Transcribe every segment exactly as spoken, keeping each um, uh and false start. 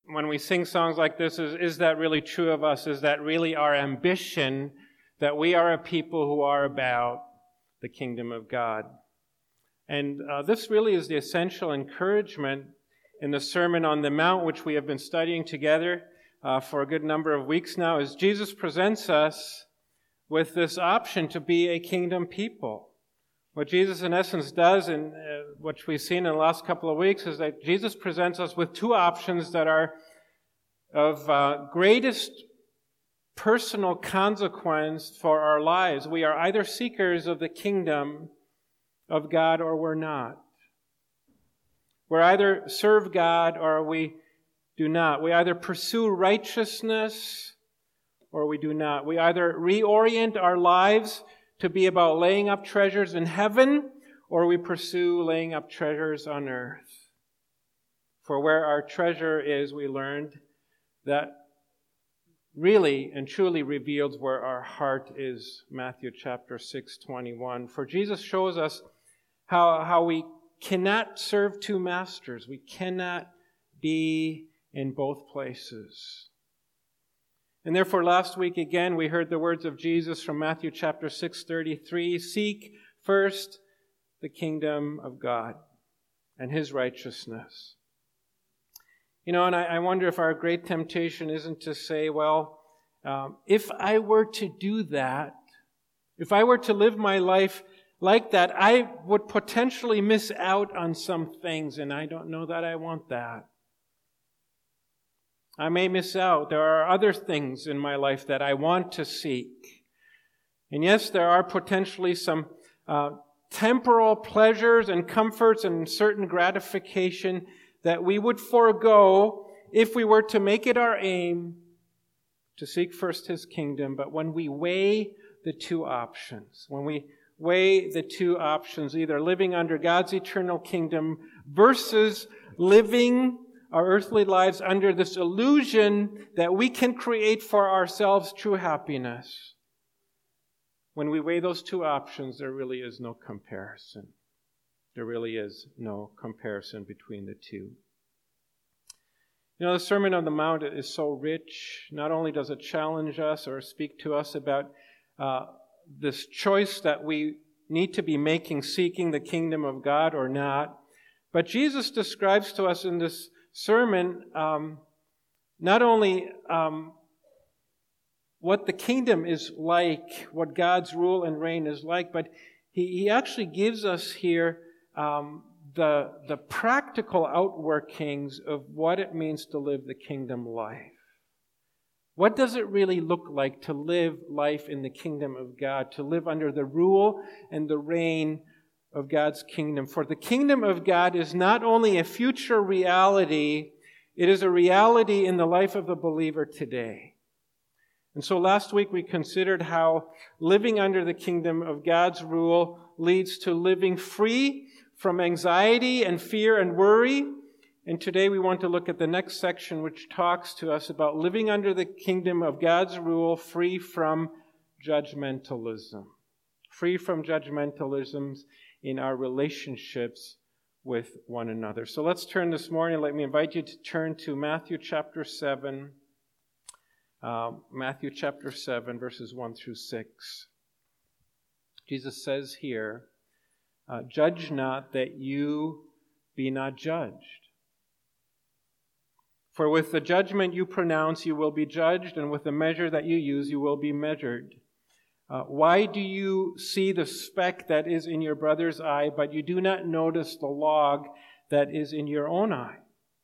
when we sing songs like this, is, is that really true of us? Is that really our ambition, that we are a people who are about the kingdom of God? And uh, this really is the essential encouragement in the Sermon on the Mount, which we have been studying together uh, for a good number of weeks now, as Jesus presents us with this option to be a kingdom people. What Jesus, in essence, does, and uh, what we've seen in the last couple of weeks, is that Jesus presents us with two options that are of uh, greatest personal consequence for our lives. We are either seekers of the kingdom of God or we're not. We either serve God or we do not. We either pursue righteousness or we do not. We either reorient our lives to be about laying up treasures in heaven, or we pursue laying up treasures on earth. For where our treasure is, we learned, that really and truly reveals where our heart is. Matthew chapter six, twenty-one. For Jesus shows us how, how we cannot serve two masters. We cannot be in both places. And therefore, last week again, we heard the words of Jesus from Matthew chapter six, thirty-three. Seek first the kingdom of God and His righteousness. You know, and I, I wonder if our great temptation isn't to say, well, um, if I were to do that, if I were to live my life like that, I would potentially miss out on some things, and I don't know that I want that. I may miss out. There are other things in my life that I want to seek. And yes, there are potentially some uh, temporal pleasures and comforts and certain gratification that we would forego if we were to make it our aim to seek first His kingdom. But when we weigh the two options, when we weigh the two options, either living under God's eternal kingdom versus living our earthly lives under this illusion that we can create for ourselves true happiness. When we weigh those two options, there really is no comparison. There really is no comparison between the two. You know, the Sermon on the Mount is so rich. Not only does it challenge us or speak to us about uh, this choice that we need to be making, seeking the kingdom of God or not, but Jesus describes to us in this sermon, um, not only um, what the kingdom is like, what God's rule and reign is like, but he, he actually gives us here um, the, the practical outworkings of what it means to live the kingdom life. What does it really look like to live life in the kingdom of God, to live under the rule and the reign of God's kingdom? For the kingdom of God is not only a future reality, it is a reality in the life of the believer today. And so last week we considered how living under the kingdom of God's rule leads to living free from anxiety and fear and worry. And today we want to look at the next section, which talks to us about living under the kingdom of God's rule, free from judgmentalism. Free from judgmentalisms in our relationships with one another. So let's turn this morning. Let me invite you to turn to Matthew chapter seven. Uh, Matthew chapter seven, verses one through six. Jesus says here, uh, judge not that you be not judged. For with the judgment you pronounce, you will be judged, and with the measure that you use, you will be measured. Uh, why do you see the speck that is in your brother's eye, but you do not notice the log that is in your own eye?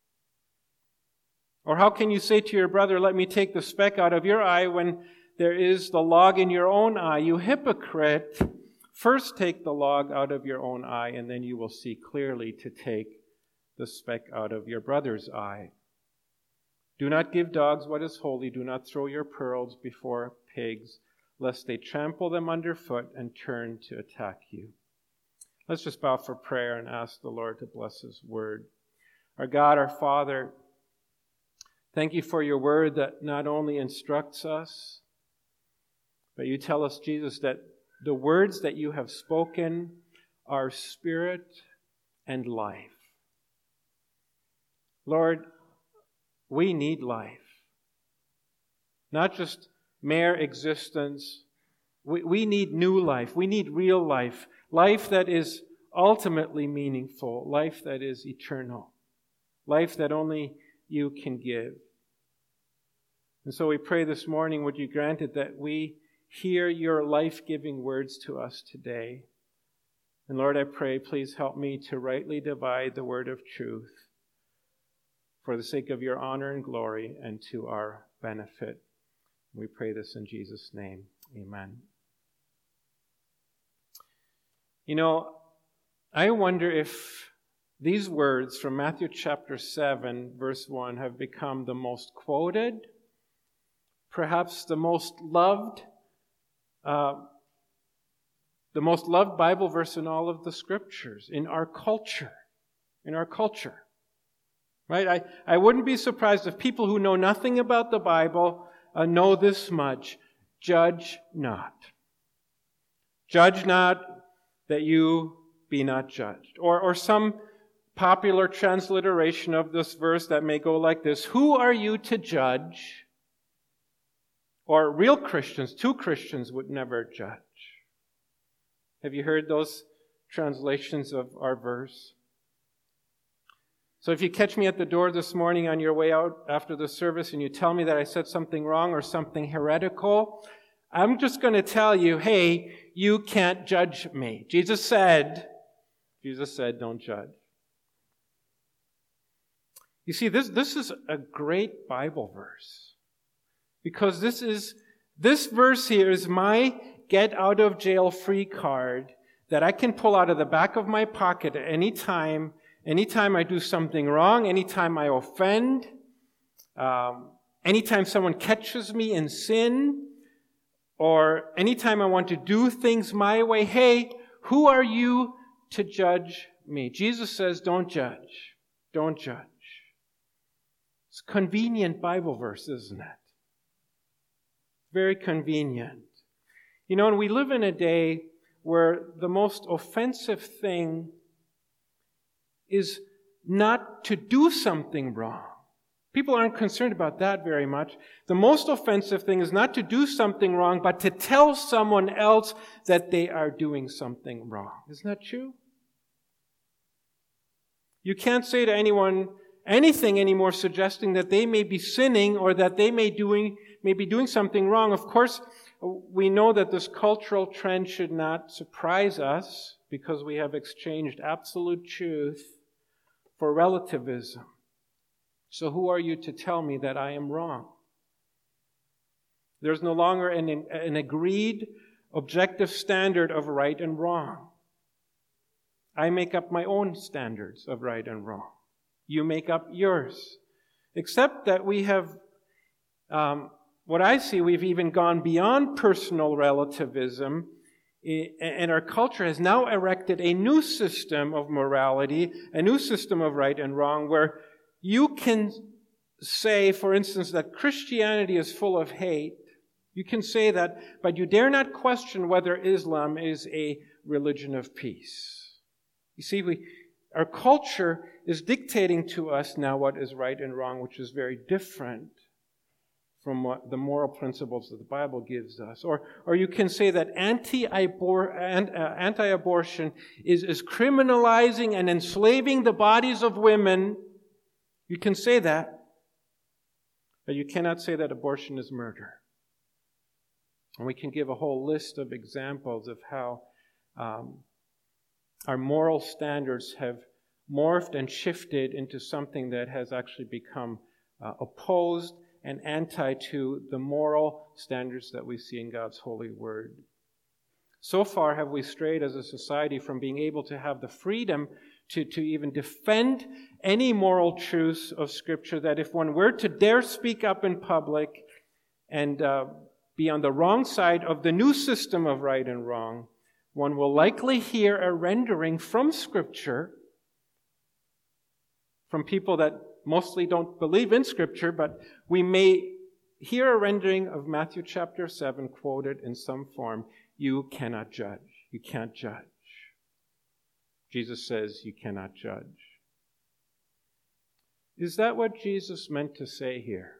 Or how can you say to your brother, let me take the speck out of your eye, when there is the log in your own eye? You hypocrite! First take the log out of your own eye, and then you will see clearly to take the speck out of your brother's eye. Do not give dogs what is holy. Do not throw your pearls before pigs, lest they trample them underfoot and turn to attack you. Let's just bow for prayer and ask the Lord to bless His word. Our God, our Father, thank you for your word that not only instructs us, but you tell us, Jesus, that the words that you have spoken are spirit and life. Lord, We need life. Not just mere existence. We, we need new life. We need real life. Life that is ultimately meaningful. Life that is eternal. Life that only you can give. And so we pray this morning, would you grant it that we hear your life-giving words to us today. And Lord, I pray, please help me to rightly divide the word of truth for the sake of your honor and glory and to our benefit. We pray this in Jesus' name. Amen. You know, I wonder if these words from Matthew chapter seven, verse one, have become the most quoted, perhaps the most loved, uh, the most loved Bible verse in all of the Scriptures, in our culture, in our culture. Right? I, I wouldn't be surprised if people who know nothing about the Bible uh, know this much. Judge not. Judge not that you be not judged. Or, or some popular transliteration of this verse that may go like this. Who are you to judge? Or real Christians, two Christians would never judge. Have you heard those translations of our verse? So if you catch me at the door this morning on your way out after the service and you tell me that I said something wrong or something heretical, I'm just going to tell you, hey, you can't judge me. Jesus said, Jesus said, don't judge. You see, this, this is a great Bible verse. Because this is, this verse here is my get out of jail free card that I can pull out of the back of my pocket at any time, anytime I do something wrong, anytime I offend, um, anytime someone catches me in sin, or anytime I want to do things my way. Hey, who are you to judge me? Jesus says, don't judge. Don't judge. It's a convenient Bible verse, isn't it? Very convenient. You know, and we live in a day where the most offensive thing is not to do something wrong. People aren't concerned about that very much. The most offensive thing is not to do something wrong, but to tell someone else that they are doing something wrong. Isn't that true? You can't say to anyone anything anymore suggesting that they may be sinning or that they may doing may be doing something wrong. Of course, we know that this cultural trend should not surprise us because we have exchanged absolute truth for relativism. So who are you to tell me that I am wrong? There's no longer an, an agreed objective standard of right and wrong. I make up my own standards of right and wrong. You make up yours. Except that we have, um, what I see, we've even gone beyond personal relativism, and our culture has now erected a new system of morality, a new system of right and wrong, where you can say, for instance, that Christianity is full of hate. You can say that, but you dare not question whether Islam is a religion of peace. You see, we, our culture is dictating to us now what is right and wrong, which is very different from what the moral principles that the Bible gives us. Or, or you can say that anti-abor- anti-abortion is, is criminalizing and enslaving the bodies of women. You can say that, but you cannot say that abortion is murder. And we can give a whole list of examples of how um, our moral standards have morphed and shifted into something that has actually become uh, opposed and anti to the moral standards that we see in God's holy word. So far have we strayed as a society from being able to have the freedom to, to even defend any moral truths of Scripture, that if one were to dare speak up in public and uh, be on the wrong side of the new system of right and wrong, one will likely hear a rendering from Scripture from people that mostly don't believe in Scripture, but we may hear a rendering of Matthew chapter seven quoted in some form. You cannot judge. You can't judge. Jesus says you cannot judge. Is that what Jesus meant to say here?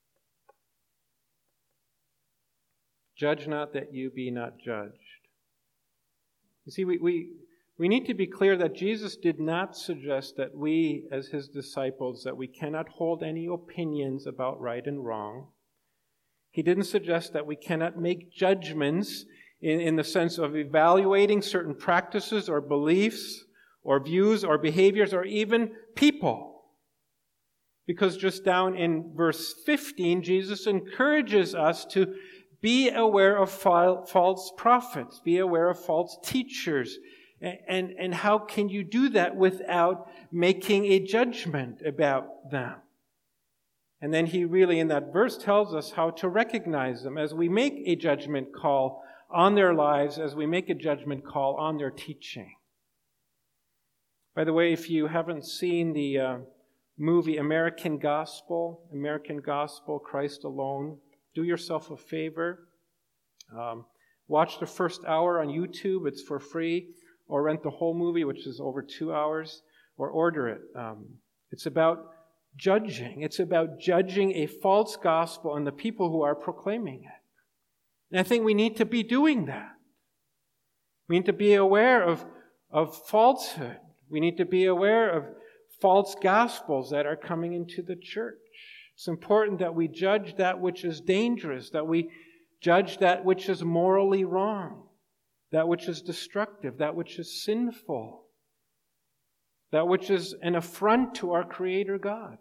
Judge not that you be not judged. You see, we, we, we need to be clear that Jesus did not suggest that we, as his disciples, that we cannot hold any opinions about right and wrong. He didn't suggest that we cannot make judgments in, in the sense of evaluating certain practices or beliefs or views or behaviors or even people. Because just down in verse fifteen, Jesus encourages us to be aware of false prophets, be aware of false teachers. And, and, and how can you do that without making a judgment about them? And then he really, in that verse, tells us how to recognize them as we make a judgment call on their lives, as we make a judgment call on their teaching. By the way, if you haven't seen the uh, movie American Gospel, American Gospel, Christ Alone, do yourself a favor. Um, watch the first hour on YouTube. It's for free. Or rent the whole movie, which is over two hours. Or order it. Um, it's about judging. It's about judging a false gospel and the people who are proclaiming it. And I think we need to be doing that. We need to be aware of, of falsehood. We need to be aware of false gospels that are coming into the church. It's important that we judge that which is dangerous, that we judge that which is morally wrong, that which is destructive, that which is sinful, that which is an affront to our Creator God.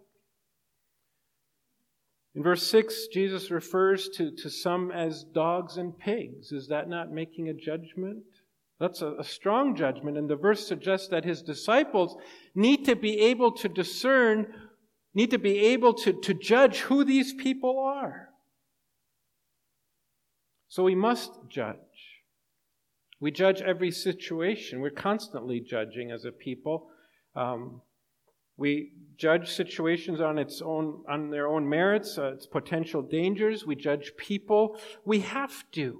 In verse six, Jesus refers to, to some as dogs and pigs. Is that not making a judgment? That's a, a strong judgment, and the verse suggests that his disciples need to be able to discern, need to be able to, to judge who these people are. So we must judge. We judge every situation. We're constantly judging as a people. Um, we judge situations on its own, on their own merits, uh, its potential dangers. We judge people. We have to.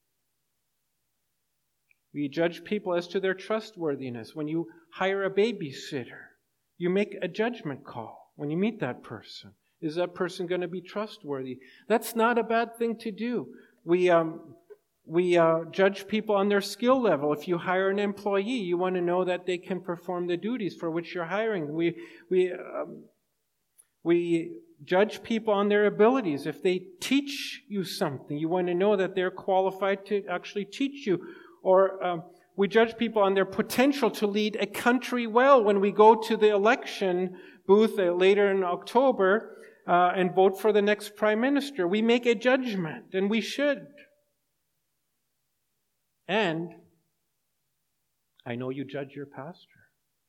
We judge people as to their trustworthiness. When you hire a babysitter, you make a judgment call when you meet that person. Is that person going to be trustworthy? That's not a bad thing to do. We um, we uh, judge people on their skill level. If you hire an employee, you want to know that they can perform the duties for which you're hiring. We we um, we judge people on their abilities. If they teach you something, you want to know that they're qualified to actually teach you. Or um, we judge people on their potential to lead a country well when we go to the election booth uh, later in October uh, and vote for the next prime minister. We make a judgment, and we should. And I know you judge your pastor.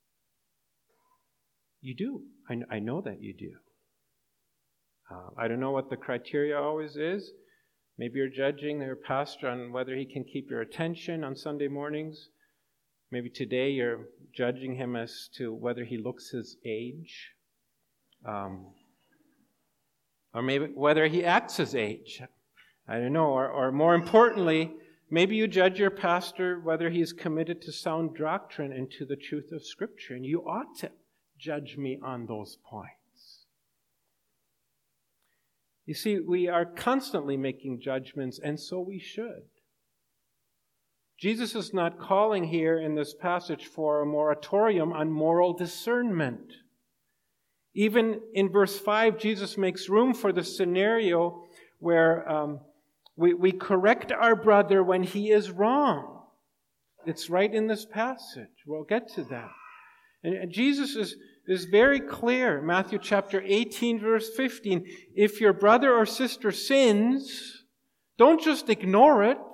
You do. I, I know that you do. Uh, I don't know what the criteria always is. Maybe you're judging your pastor on whether he can keep your attention on Sunday mornings. Maybe today you're judging him as to whether he looks his age. Um, or maybe whether he acts his age. I don't know. Or, or more importantly, maybe you judge your pastor whether he's committed to sound doctrine and to the truth of Scripture. And you ought to judge me on those points. You see, we are constantly making judgments, and so we should. Jesus is not calling here in this passage for a moratorium on moral discernment. Even in verse five, Jesus makes room for the scenario where um, we, we correct our brother when he is wrong. It's right in this passage. We'll get to that. And, and Jesus is... is very clear. Matthew chapter eighteen, verse fifteen. If your brother or sister sins, don't just ignore it.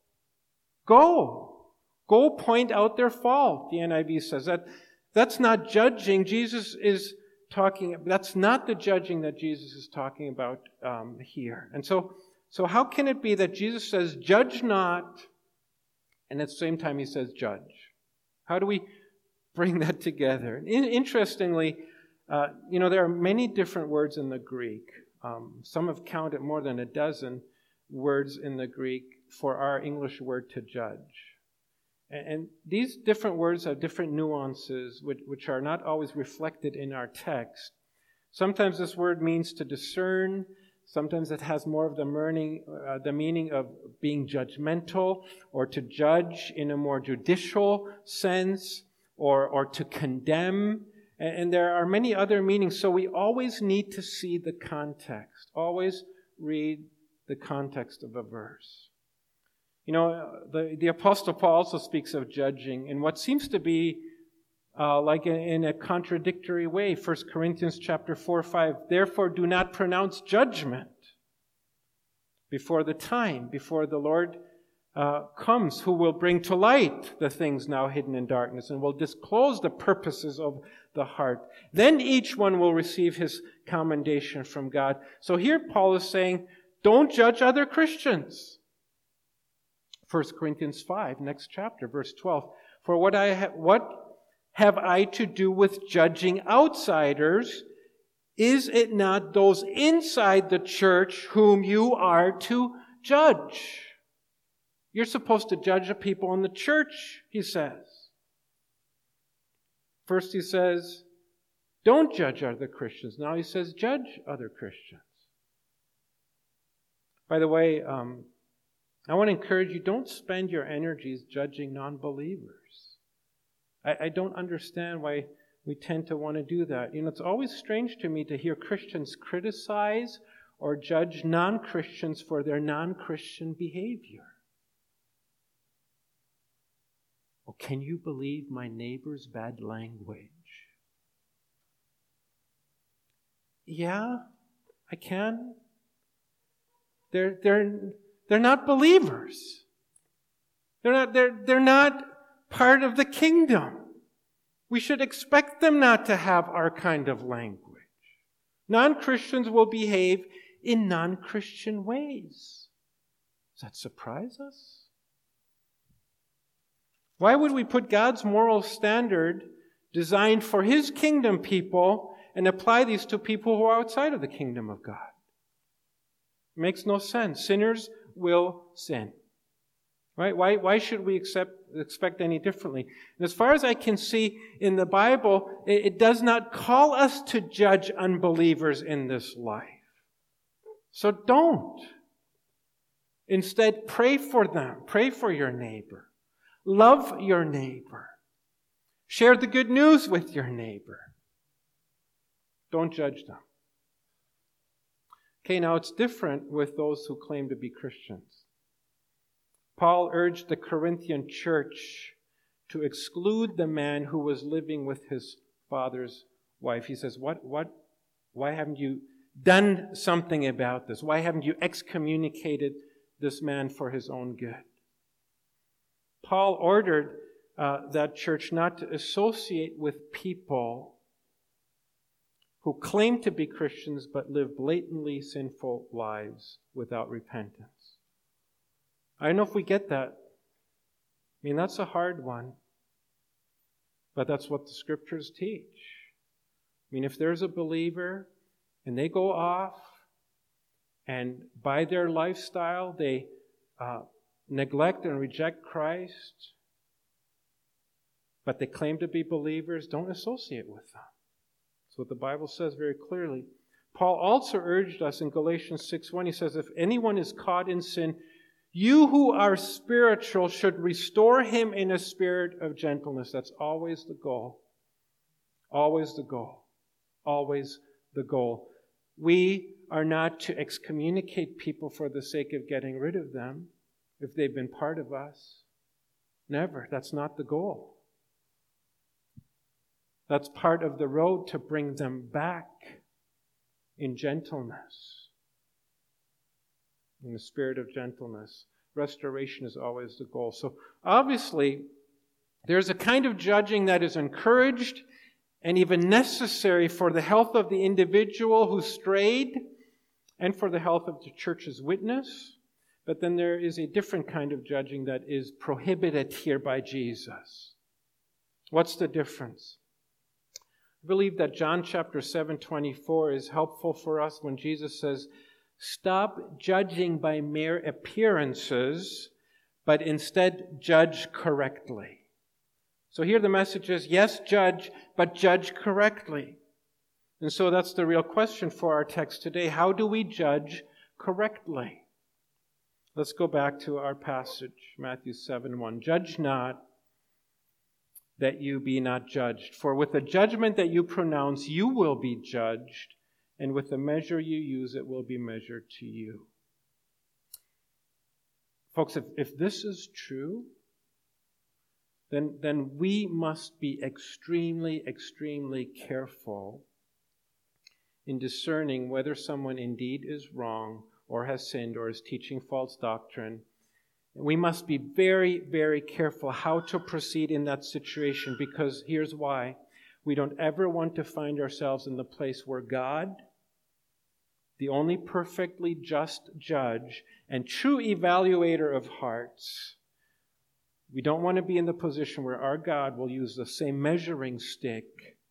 Go. Go point out their fault, the N I V says. That, that's not judging. Jesus is talking, that's not the judging that Jesus is talking about um, here. And so, so how can it be that Jesus says, judge not, and at the same time he says, judge? How do we bring that together? In, interestingly, uh, you know, there are many different words in the Greek. Um, some have counted more than a dozen words in the Greek for our English word to judge. And, and these different words have different nuances, which, which are not always reflected in our text. Sometimes this word means to discern. Sometimes it has more of the meaning, uh, the meaning of being judgmental, or to judge in a more judicial sense, or, or to condemn. And, and there are many other meanings. So we always need to see the context. Always read the context of a verse. You know, the, the Apostle Paul also speaks of judging in what seems to be uh, like in, in a contradictory way. First Corinthians chapter four, five. Therefore do not pronounce judgment before the time, before the Lord uh, comes, who will bring to light the things now hidden in darkness and will disclose the purposes of the heart. Then each one will receive his commendation from God. So here Paul is saying, don't judge other Christians. First Corinthians five, next chapter, verse twelve. For what I ha- what have I to do with judging outsiders? Is it not those inside the church whom you are to judge? You're supposed to judge the people in the church, he says. First he says, don't judge other Christians. Now he says, judge other Christians. By the way, um, I want to encourage you, don't spend your energies judging non-believers. I, I don't understand why we tend to want to do that. You know, it's always strange to me to hear Christians criticize or judge non-Christians for their non-Christian behavior. Oh, can you believe my neighbor's bad language? Yeah, I can. They're, they're, they're not believers. They're not, they're, they're not part of the kingdom. We should expect them not to have our kind of language. Non-Christians will behave in non-Christian ways. Does that surprise us? Why would we put God's moral standard designed for His kingdom people and apply these to people who are outside of the kingdom of God? It makes no sense. Sinners will sin. Right? Why, why should we accept, expect any differently? And as far as I can see in the Bible, it, it does not call us to judge unbelievers in this life. So don't. Instead, pray for them. Pray for your neighbor. Love your neighbor. Share the good news with your neighbor. Don't judge them. Okay, now it's different with those who claim to be Christians. Paul urged the Corinthian church to exclude the man who was living with his father's wife. He says, what, what, why haven't you done something about this? Why haven't you excommunicated this man for his own good? Paul ordered uh, that church not to associate with people who claim to be Christians but live blatantly sinful lives without repentance. I don't know if we get that. I mean, that's a hard one. But that's what the Scriptures teach. I mean, if there's a believer and they go off and by their lifestyle they uh, neglect and reject Christ, but they claim to be believers, don't associate with them. That's what the Bible says very clearly. Paul also urged us in Galatians six one, he says, if anyone is caught in sin, you who are spiritual should restore him in a spirit of gentleness. That's always the goal. Always the goal. Always the goal. We are not to excommunicate people for the sake of getting rid of them if they've been part of us. Never. That's not the goal. That's part of the road to bring them back in gentleness. In the spirit of gentleness. Restoration is always the goal. So obviously, there's a kind of judging that is encouraged and even necessary for the health of the individual who strayed and for the health of the church's witness. But then there is a different kind of judging that is prohibited here by Jesus. What's the difference? I believe that John chapter seven twenty-four is helpful for us when Jesus says, stop judging by mere appearances, but instead judge correctly. So here the message is, yes, judge, but judge correctly. And so that's the real question for our text today. How do we judge correctly? Let's go back to our passage, Matthew seven one. Judge not, that you be not judged. For with the judgment that you pronounce, you will be judged, and with the measure you use, it will be measured to you. Folks, if, if this is true, then, then we must be extremely, extremely careful in discerning whether someone indeed is wrong or has sinned or is teaching false doctrine. We must be very, very careful how to proceed in that situation, because here's why. We don't ever want to find ourselves in the place where God, the only perfectly just judge and true evaluator of hearts, we don't want to be in the position where our God will use the same measuring stick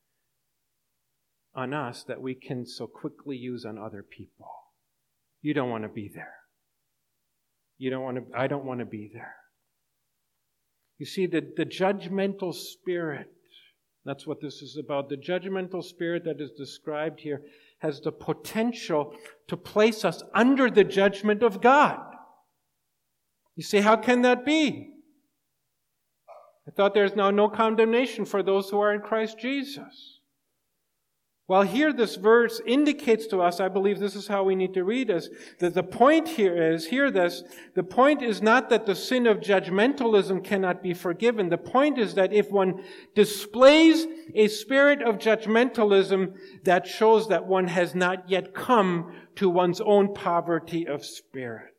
on us that we can so quickly use on other people. You don't want to be there. You don't want to, I don't want to be there. You see, the, the judgmental spirit, that's what this is about. The judgmental spirit that is described here has the potential to place us under the judgment of God. You say, how can that be? I thought there's now no condemnation for those who are in Christ Jesus. Well, here this verse indicates to us, I believe this is how we need to read this, that the point here is, hear this, the point is not that the sin of judgmentalism cannot be forgiven. The point is that if one displays a spirit of judgmentalism, that shows that one has not yet come to one's own poverty of spirit.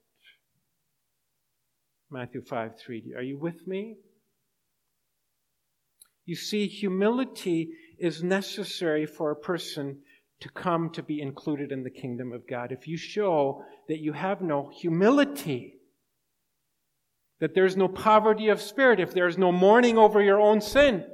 Matthew five three. Are you with me? You see, humility is necessary for a person to come to be included in the kingdom of God. If you show that you have no humility, that there's no poverty of spirit, if there's no mourning over your own sin,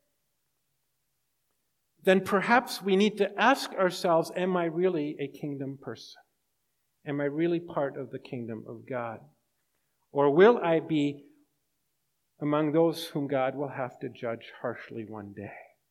then perhaps we need to ask ourselves, am I really a kingdom person? Am I really part of the kingdom of God? Or will I be among those whom God will have to judge harshly one day?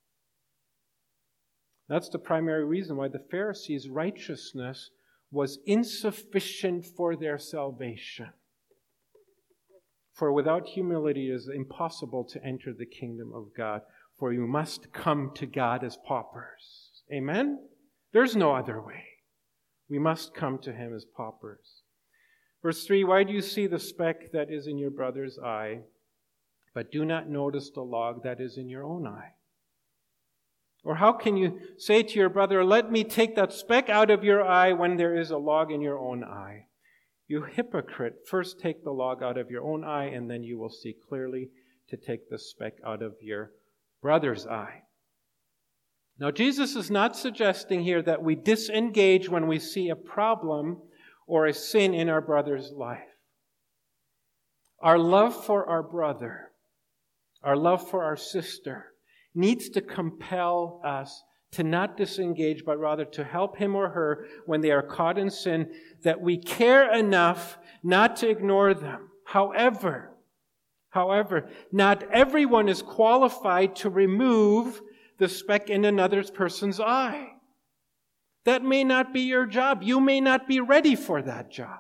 That's the primary reason why the Pharisees' righteousness was insufficient for their salvation. For without humility it is impossible to enter the kingdom of God, for you must come to God as paupers. Amen? There's no other way. We must come to Him as paupers. Verse three, why do you see the speck that is in your brother's eye, but do not notice the log that is in your own eye? Or how can you say to your brother, let me take that speck out of your eye when there is a log in your own eye? You hypocrite, first take the log out of your own eye, and then you will see clearly to take the speck out of your brother's eye. Now, Jesus is not suggesting here that we disengage when we see a problem or a sin in our brother's life. Our love for our brother, our love for our sister, needs to compel us to not disengage, but rather to help him or her when they are caught in sin, that we care enough not to ignore them. However, however, not everyone is qualified to remove the speck in another person's eye. That may not be your job. You may not be ready for that job.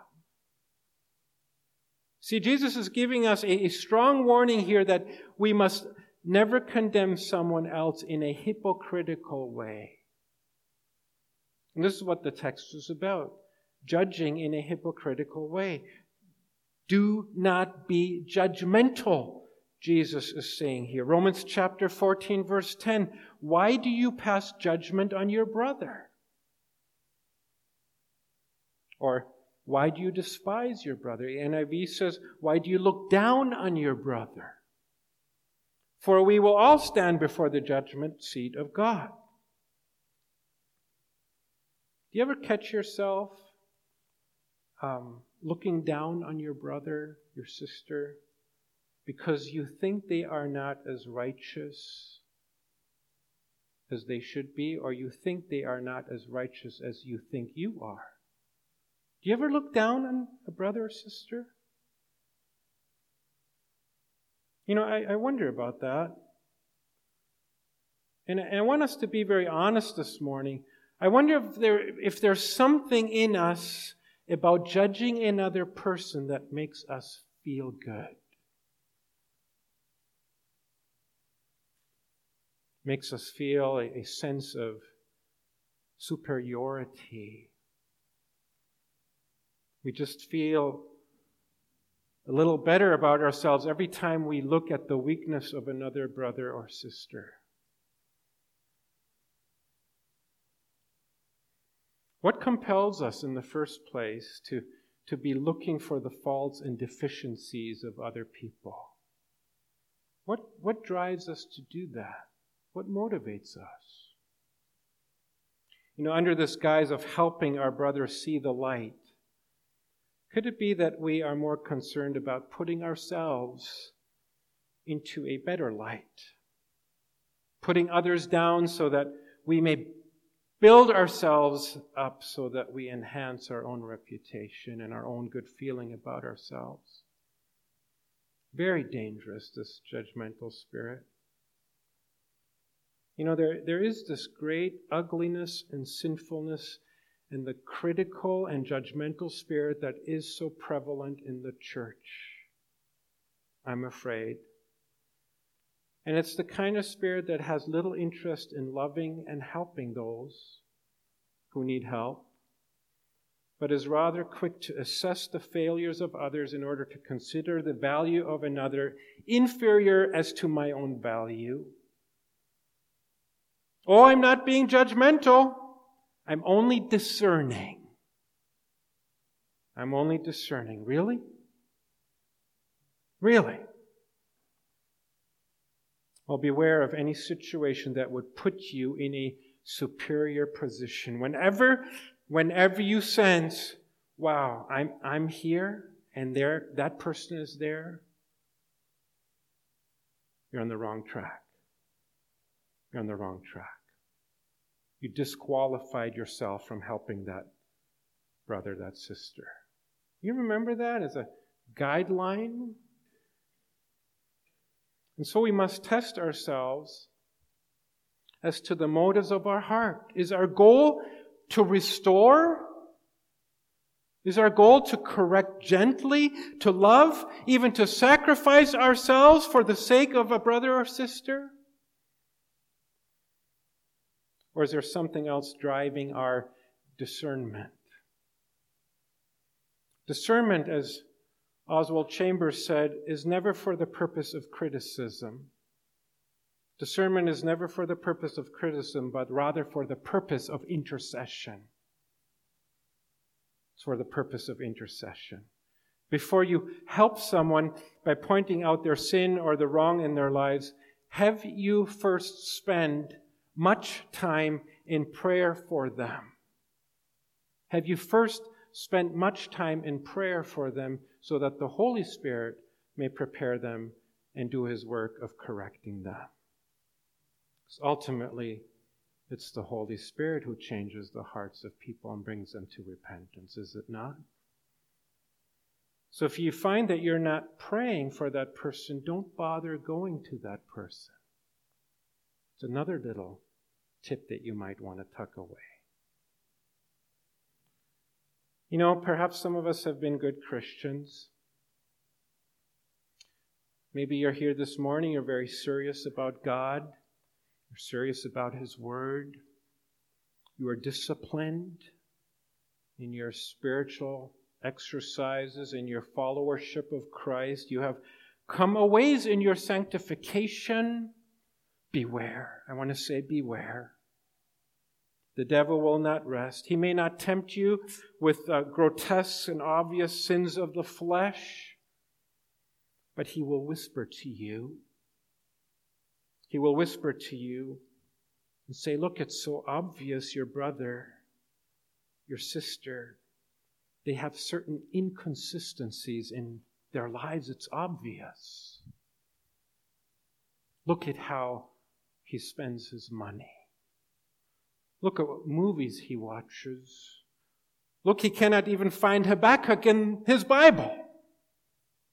See, Jesus is giving us a, a strong warning here that we must never condemn someone else in a hypocritical way. And this is what the text is about. Judging in a hypocritical way. Do not be judgmental, Jesus is saying here. Romans chapter fourteen, verse ten. Why do you pass judgment on your brother? Or, why do you despise your brother? The N I V says, why do you look down on your brother? For we will all stand before the judgment seat of God. Do you ever catch yourself um, looking down on your brother, your sister, because you think they are not as righteous as they should be, or you think they are not as righteous as you think you are? Do you ever look down on a brother or sister? You know, I, I wonder about that. And I, I want us to be very honest this morning. I wonder if there if there's something in us about judging another person that makes us feel good. Makes us feel a, a sense of superiority. We just feel a little better about ourselves every time we look at the weakness of another brother or sister. What compels us in the first place to, to be looking for the faults and deficiencies of other people? What, what drives us to do that? What motivates us? You know, under this guise of helping our brother see the light, could it be that we are more concerned about putting ourselves into a better light? Putting others down so that we may build ourselves up so that we enhance our own reputation and our own good feeling about ourselves. Very dangerous, this judgmental spirit. You know, there, there is this great ugliness and sinfulness and the critical and judgmental spirit that is so prevalent in the church, I'm afraid. And it's the kind of spirit that has little interest in loving and helping those who need help, but is rather quick to assess the failures of others in order to consider the value of another inferior as to my own value. Oh, I'm not being judgmental. I'm only discerning. I'm only discerning. Really? Really? Well, beware of any situation that would put you in a superior position. Whenever, whenever you sense, wow, I'm I'm here and there that person is there, you're on the wrong track. You're on the wrong track. You disqualified yourself from helping that brother, that sister. You remember that as a guideline? And so we must test ourselves as to the motives of our heart. Is our goal to restore? Is our goal to correct gently, to love, even to sacrifice ourselves for the sake of a brother or sister? Or is there something else driving our discernment? Discernment, as Oswald Chambers said, is never for the purpose of criticism. Discernment is never for the purpose of criticism, but rather for the purpose of intercession. It's for the purpose of intercession. Before you help someone by pointing out their sin or the wrong in their lives, have you first spent much time in prayer for them? Have you first spent much time in prayer for them so that the Holy Spirit may prepare them and do His work of correcting them? Because ultimately, it's the Holy Spirit who changes the hearts of people and brings them to repentance, is it not? So if you find that you're not praying for that person, don't bother going to that person. It's another little tip that you might want to tuck away. You know, perhaps some of us have been good Christians. Maybe you're here this morning, you're very serious about God. You're serious about His Word. You are disciplined in your spiritual exercises, in your followership of Christ. You have come a ways in your sanctification. Beware. I want to say beware. The devil will not rest. He may not tempt you with uh, grotesque and obvious sins of the flesh, but he will whisper to you. He will whisper to you and say, look, it's so obvious your brother, your sister, they have certain inconsistencies in their lives. It's obvious. Look at how he spends his money. Look at what movies he watches. Look, he cannot even find Habakkuk in his Bible.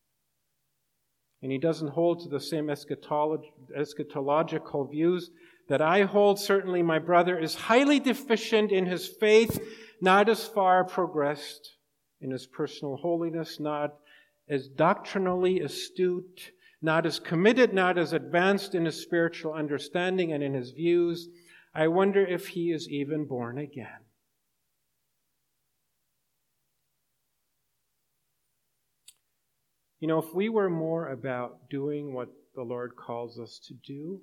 And he doesn't hold to the same eschatolog- eschatological views that I hold certainly my brother is highly deficient in his faith, not as far progressed in his personal holiness, not as doctrinally astute, not as committed, not as advanced in his spiritual understanding and in his views. I wonder if he is even born again. You know, if we were more about doing what the Lord calls us to do,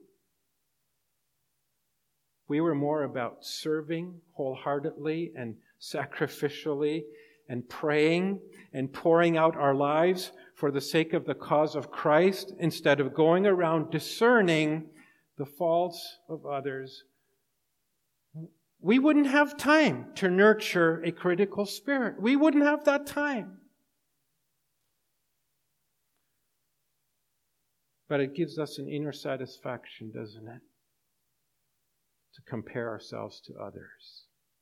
we were more about serving wholeheartedly and sacrificially and praying and pouring out our lives for the sake of the cause of Christ, instead of going around discerning the faults of others, we wouldn't have time to nurture a critical spirit. We wouldn't have that time. But it gives us an inner satisfaction, doesn't it? To compare ourselves to others.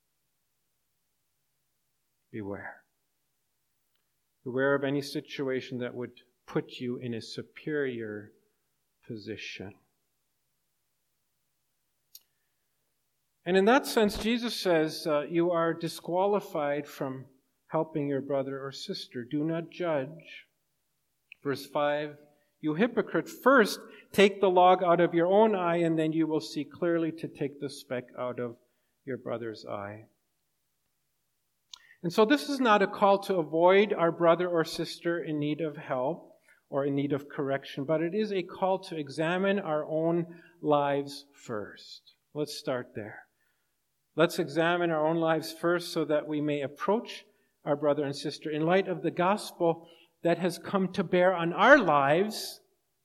Beware. Beware of any situation that would put you in a superior position. And in that sense, Jesus says uh, you are disqualified from helping your brother or sister. Do not judge. Verse five, you hypocrite, first take the log out of your own eye, and then you will see clearly to take the speck out of your brother's eye. And so this is not a call to avoid our brother or sister in need of help or in need of correction, but it is a call to examine our own lives first. Let's start there. Let's examine our own lives first so that we may approach our brother and sister in light of the gospel that has come to bear on our lives,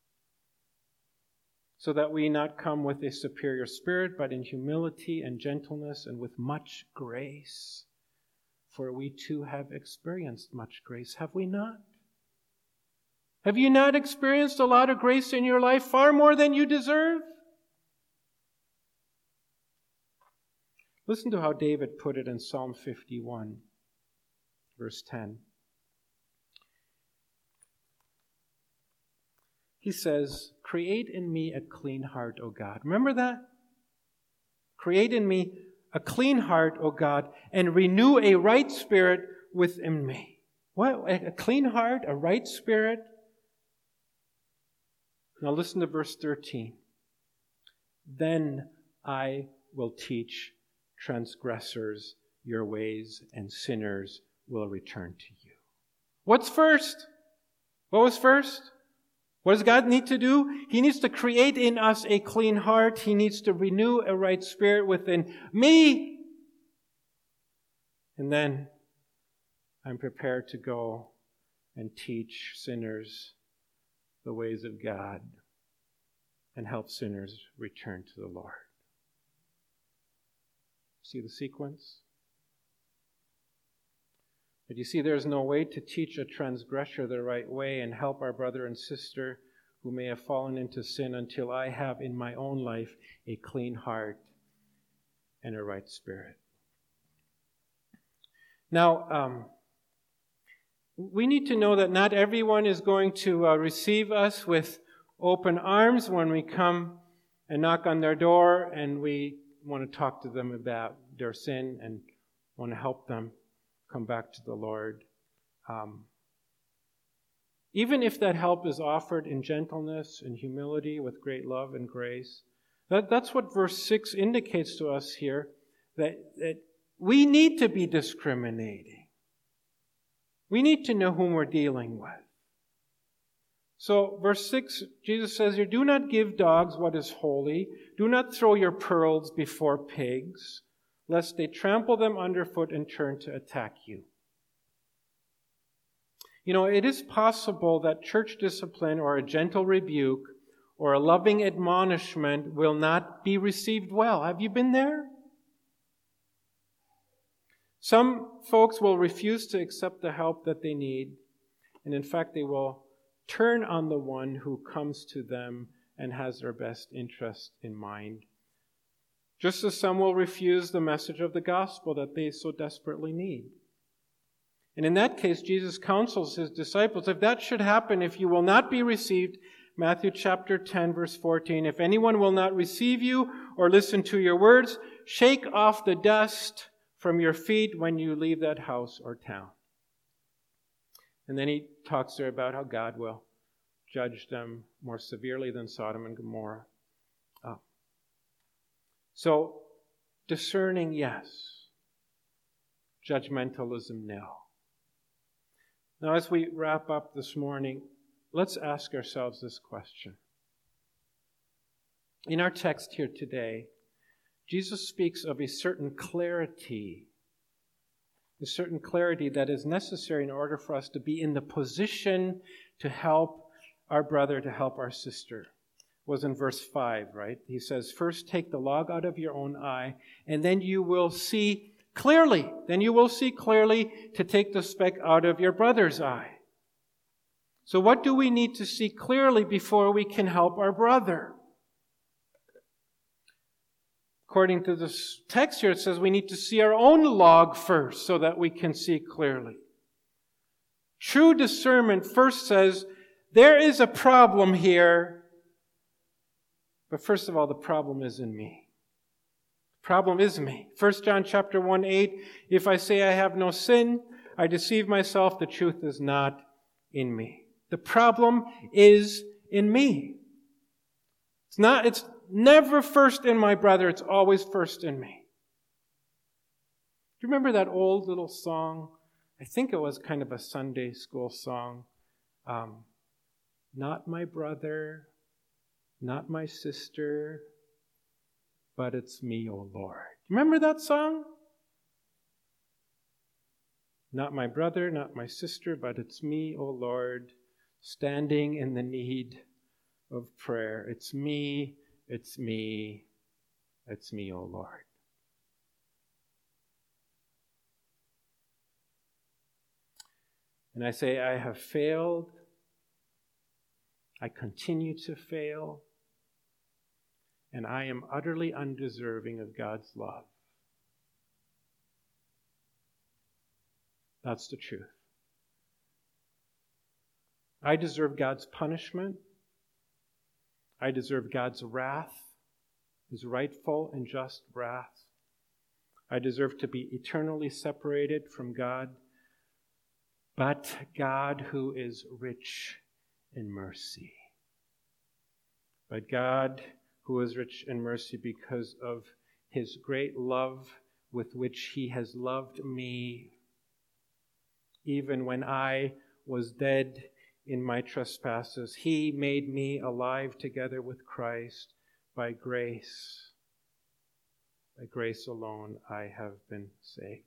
so that we not come with a superior spirit, but in humility and gentleness and with much grace. For we too have experienced much grace, have we not? Have you not experienced a lot of grace in your life, far more than you deserve? Listen to how David put it in Psalm fifty-one, verse ten. He says, create in me a clean heart, O God. Remember that? Create in me a clean heart, O God, and renew a right spirit within me. What? A clean heart, a right spirit? Now listen to verse thirteen. Then I will teach transgressors your ways, and sinners will return to you. What's first? What was first? What does God need to do? He needs to create in us a clean heart. He needs to renew a right spirit within me. And then I'm prepared to go and teach sinners the ways of God and help sinners return to the Lord. See the sequence? But you see, there's no way to teach a transgressor the right way and help our brother and sister who may have fallen into sin until I have in my own life a clean heart and a right spirit. Now, um, we need to know that not everyone is going to uh, receive us with open arms when we come and knock on their door and we want to talk to them about their sin and want to help them come back to the Lord. Um, even if that help is offered in gentleness and humility with great love and grace, that, that's what verse six indicates to us here, that, that we need to be discriminating. We need to know whom we're dealing with. So verse six, Jesus says here, do not give dogs what is holy. Do not throw your pearls before pigs, lest they trample them underfoot and turn to attack you. You know, it is possible that church discipline or a gentle rebuke or a loving admonishment will not be received well. Have you been there? Some folks will refuse to accept the help that they need, and in fact they will turn on the one who comes to them and has their best interest in mind. Just as some will refuse the message of the gospel that they so desperately need. And in that case, Jesus counsels his disciples, if that should happen, if you will not be received Matthew chapter ten, verse fourteen, if anyone will not receive you or listen to your words, shake off the dust from your feet when you leave that house or town. And then he talks there about how God will judge them more severely than Sodom and Gomorrah. Oh. So, discerning, yes. Judgmentalism, no. Now, as we wrap up this morning, let's ask ourselves this question. In our text here today, Jesus speaks of a certain clarity, a certain clarity that is necessary in order for us to be in the position to help our brother, to help our sister. Was in verse five, right? He says, first take the log out of your own eye, and then you will see clearly. Then you will see clearly to take the speck out of your brother's eye. So what do we need to see clearly before we can help our brother? According to this text here, it says we need to see our own log first so that we can see clearly. True discernment first says, there is a problem here, but first of all, the problem is in me. The problem is me. First John chapter one, eight, if I say I have no sin, I deceive myself, the truth is not in me. The problem is in me. It's not, it's never first in my brother, it's always first in me. Do you remember that old little song? I think it was kind of a Sunday school song. Um, not my brother, not my sister, but it's me, O Lord. Remember that song? Not my brother, not my sister, but it's me, O Lord, standing in the need of prayer. It's me, it's me, it's me, O Lord. And I say, I have failed. I continue to fail. And I am utterly undeserving of God's love. That's the truth. I deserve God's punishment. I deserve God's wrath, His rightful and just wrath. I deserve to be eternally separated from God. But God, who is rich in mercy. But God, who is rich in mercy because of His great love with which He has loved me, even when I was dead in my trespasses, He made me alive together with Christ. By grace, by grace alone, I have been saved.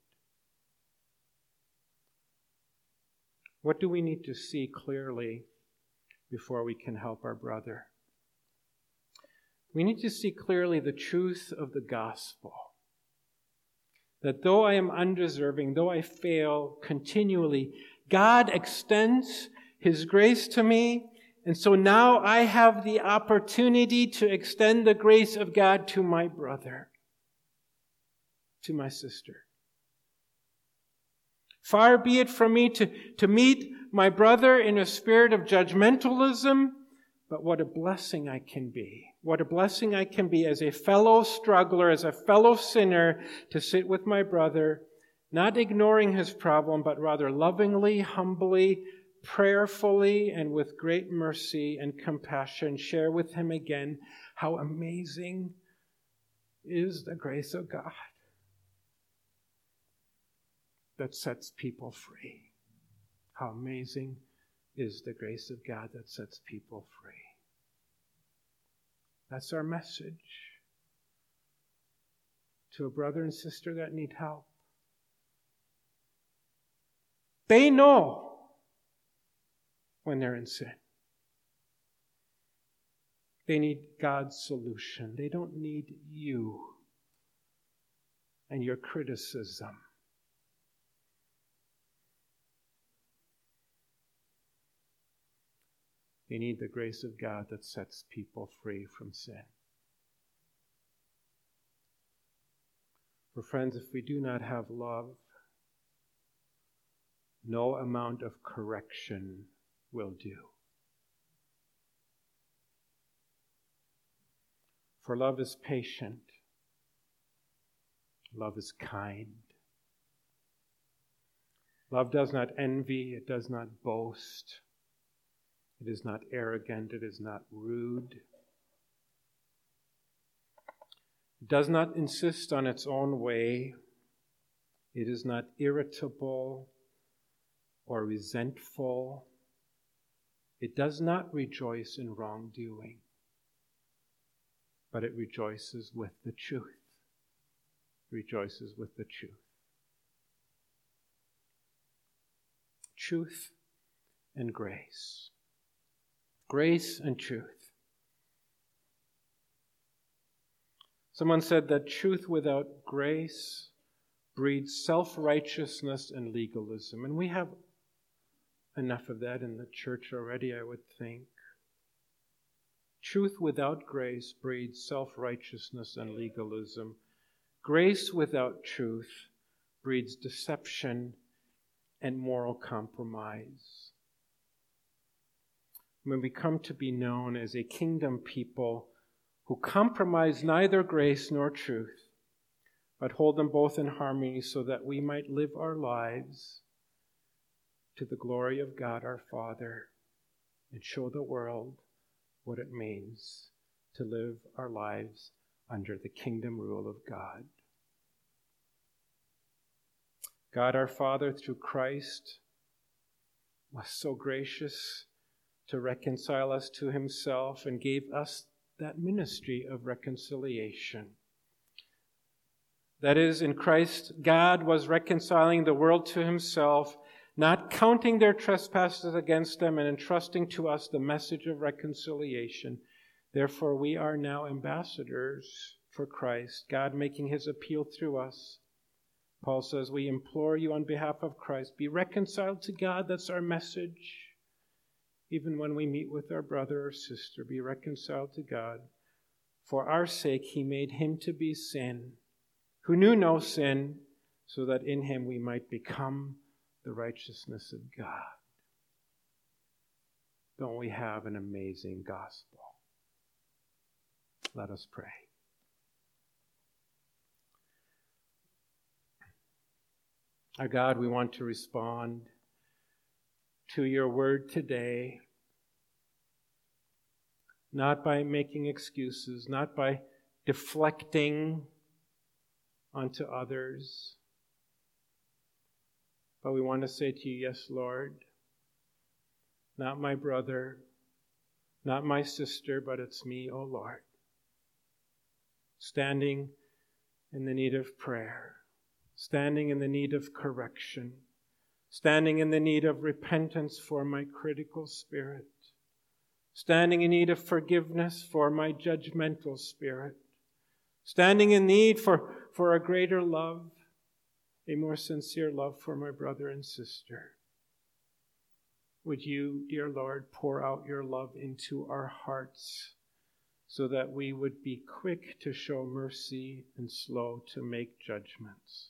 What do we need to see clearly before we can help our brother? We need to see clearly the truth of the gospel. That though I am undeserving, though I fail continually, God extends His grace to me. And so now I have the opportunity to extend the grace of God to my brother, to my sister. Far be it from me to, to meet my brother in a spirit of judgmentalism, but what a blessing I can be. What a blessing I can be as a fellow struggler, as a fellow sinner, to sit with my brother, not ignoring his problem, but rather lovingly, humbly, prayerfully, and with great mercy and compassion, share with him again how amazing is the grace of God that sets people free. How amazing is the grace of God that sets people free. That's our message to a brother and sister that need help. They know when they're in sin. They need God's solution. They don't need you and your criticism. They need the grace of God that sets people free from sin. For friends, if we do not have love, no amount of correction will do. For love is patient. Love is kind. Love does not envy. It does not boast. It is not arrogant. It is not rude. It does not insist on its own way. It is not irritable or resentful. It does not rejoice in wrongdoing, but it rejoices with the truth. Rejoices with the truth. Truth and grace. Grace and truth. Someone said that truth without grace breeds self-righteousness and legalism. And we have enough of that in the church already, I would think. Truth without grace breeds self-righteousness and legalism. Grace without truth breeds deception and moral compromise. When we come to be known as a kingdom people who compromise neither grace nor truth, but hold them both in harmony so that we might live our lives to the glory of God our Father and show the world what it means to live our lives under the kingdom rule of God. God our Father, through Christ, was so gracious to reconcile us to himself and gave us that ministry of reconciliation. That is, in Christ, God was reconciling the world to himself, not counting their trespasses against them, and entrusting to us the message of reconciliation. Therefore, we are now ambassadors for Christ, God making his appeal through us. Paul says, we implore you on behalf of Christ, be reconciled to God. That's our message. Even when we meet with our brother or sister, be reconciled to God. For our sake, he made him to be sin, who knew no sin, so that in him we might become the righteousness of God. Don't we have an amazing gospel? Let us pray. Our God, we want to respond to your word today, not by making excuses, not by deflecting onto others, but we want to say to you, yes, Lord, not my brother, not my sister, but it's me, O Lord, standing in the need of prayer, standing in the need of correction, standing in the need of repentance for my critical spirit, standing in need of forgiveness for my judgmental spirit, standing in need for, for a greater love, a more sincere love for my brother and sister. Would you, dear Lord, pour out your love into our hearts so that we would be quick to show mercy and slow to make judgments?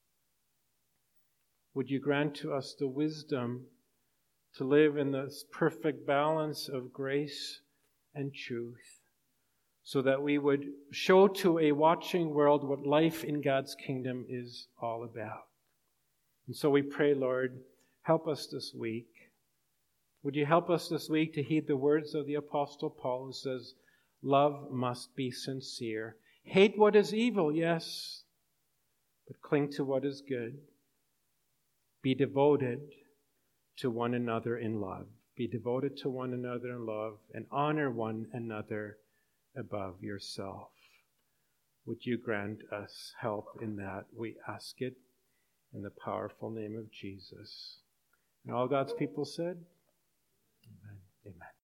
Would you grant to us the wisdom to live in this perfect balance of grace and truth, so that we would show to a watching world what life in God's kingdom is all about? And so we pray, Lord, help us this week. Would you help us this week to heed the words of the Apostle Paul, who says, love must be sincere. Hate what is evil, yes, but cling to what is good. Be devoted to one another in love. Be devoted to one another in love and honor one another above yourself. Would you grant us help in that? We ask it in the powerful name of Jesus. And all God's people said, amen. Amen.